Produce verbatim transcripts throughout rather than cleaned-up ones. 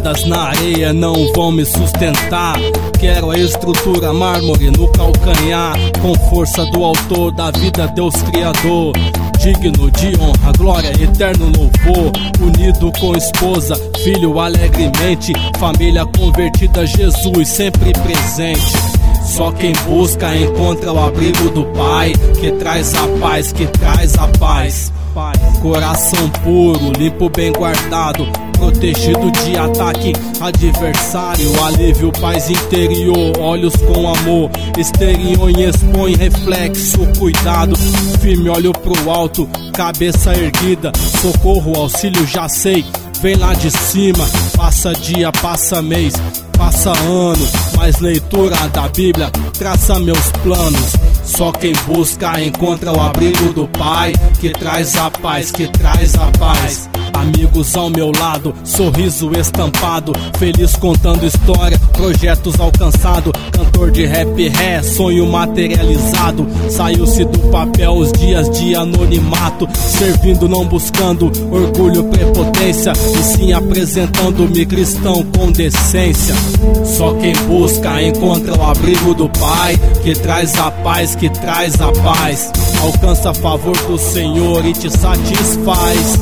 Pedradas na areia não vão me sustentar. Quero a estrutura mármore no calcanhar, com força do autor da vida, Deus Criador. Digno de honra, glória, eterno louvor. Unido com esposa, filho alegremente. Família convertida, Jesus sempre presente. Só quem busca encontra o abrigo do Pai, que traz a paz, que traz a paz. Coração puro, limpo, bem guardado, protegido de ataque adversário. Alívio, paz interior, olhos com amor. Exterior expõe reflexo, cuidado. Firme, olho pro alto, cabeça erguida. Socorro, auxílio, já sei, vem lá de cima. Passa dia, passa mês, passa ano, mas leitura da Bíblia traça meus planos. Só quem busca encontra o abrigo do Pai, que traz a paz, que traz a paz. Amigos ao meu lado, sorriso estampado, feliz contando história, projetos alcançados. Cantor de rap ré, sonho materializado. Saiu-se do papel os dias de anonimato, servindo não buscando orgulho, prepotência, e sim apresentando-me cristão com decência. Só quem busca encontra o abrigo do Pai, que traz a paz, que traz a paz. Alcança a favor do Senhor e te satisfaz.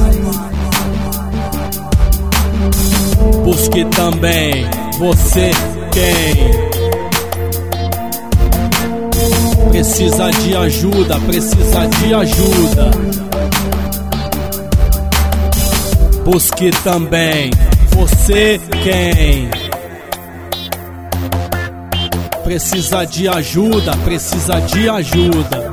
Busque também você quem precisa de ajuda, precisa de ajuda. Busque também você quem precisa de ajuda, precisa de ajuda.